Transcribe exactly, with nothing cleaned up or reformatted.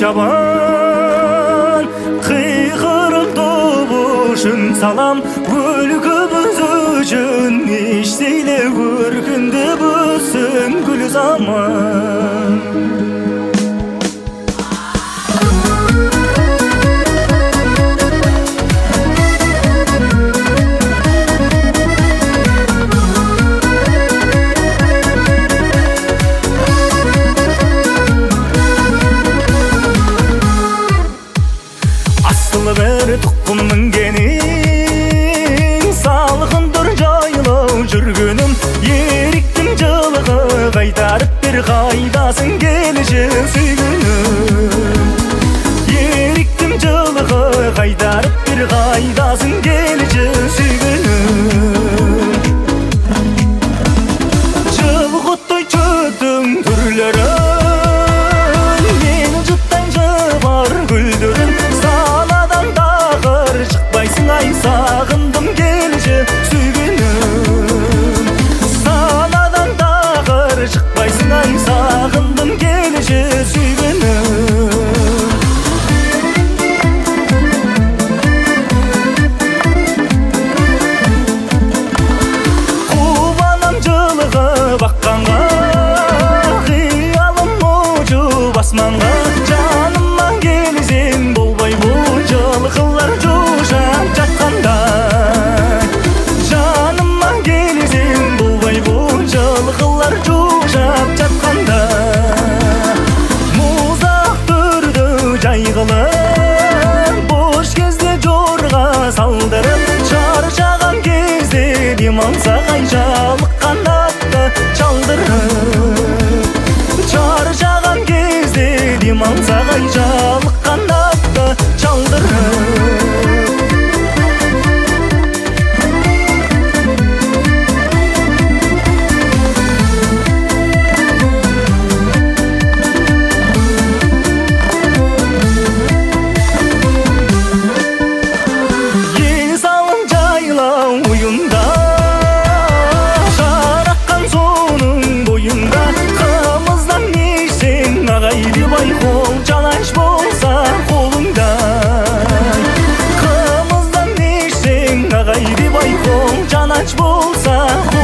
чабан кыйкырылды бушун салам өлкөбүз үчүн иштейле көргөндө бүсүн гүл заман. Бер тұқымның генің салғындыр жайлау жүргенім еріктің жылығы қайтарып бер қайдасың келші сүйгенім еріктің жылығы қайтарып бер қайдасың келші сүйгенім жылғыттай чөтің түрлері мені жұттай жыбар гүлдерін ай сағындым келші сүйгенім санадан тағыр шықпайсың ай сағындым келші сүйгенім қубанам жылығы баққанға қиялым ұшып асманға жаныма келсең болбай бұл жылқылар жушап жатқандай жаныма келсең болбай бұл жылқылар жушап жатқандай музақ түрді жайғылып бош кезде жорға салдырып шаршаған кезде дем алсақ ай жалыққан атты чалдырып шаршаған кезде дем алсақ ай жалыққан атты чалдырып қол жалаңаш болса қолыңда қымыздан ішсең ағай деп ай қол жалаңаш болса